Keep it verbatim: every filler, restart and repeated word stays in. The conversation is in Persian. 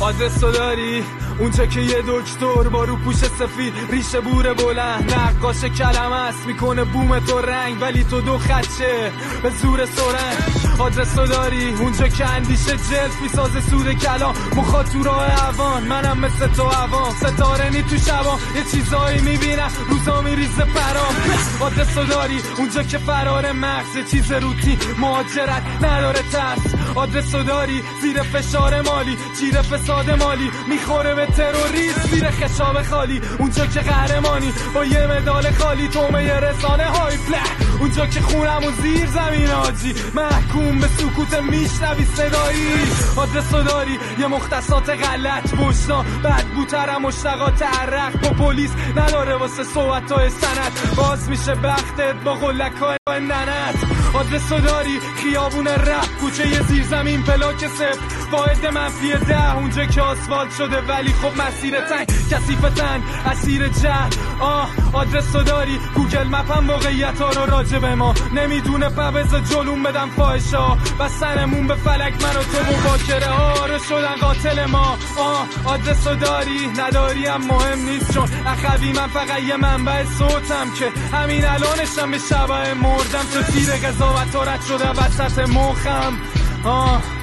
آدرسو داری؟ اونجا که یه دکتر با رو پوش سفید ریشه بوره بلند نقاش کلمه است میکنه بوم تو رنگ ولی تو دو خدشه به زور سرنگ. آدرسو داری؟ اونجا که اندیشه جلف میسازه سود کلام مخاط تو راه عوان منم مثل تو عوام ستاره نی تو شبان یه چیزایی میبینم روزا میریزه پرام. آدرسو داری؟ اونجا که فرار مغز چیز روتی مهاجرت نداره ترس. آدرسو داری؟ زیر فشار مالی چیره فساد مالی میخوره به تروریست زیر خشاب خالی. اونجا که قهرمانی با یه مدال خالی تومه رسانه های بلک. اونجا که خونمون زیر زمین آجی محکوم به سکوت میشنوی صدایی. آدرسو داری؟ یه مختصات غلط بشنا بعد بوترم مشتقات عرق با پلیس نداره واسه صحبتای سند باز میشه بختت با غلکای ننت. آدرسو داری؟ خیابون رپ کوچه یه زیر زمین پلاک سفت واحد منفی ده اونجا که آسفالت شده ولی خب مسیر تنگ کثیفتن اسیر جهل. آه آدرسو داری؟ گوگل مپم واقعیت ها رو راجع به ما نمیدونه پبز جلوم بدم فاحشا و سرمون به فلک من و تو مباکره ها رو شدن قاتل ما. آه آدرسو داری؟ نداری هم مهم نیست چون اخوی من فقط یه منبع صوتم که همین الانشم به شبه مردم تو تیر قضاوت رد شده وسط مخم. آه